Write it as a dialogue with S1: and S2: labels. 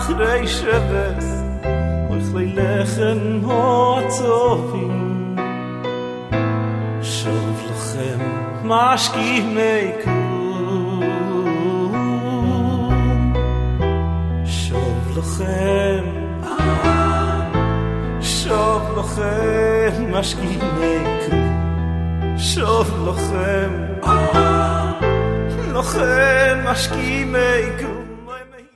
S1: אחרי שבת אוכלי לחם הטובים שוב לכם משכימי כלום שוב לכם משכימי כלום שוב לכם משכימי כלום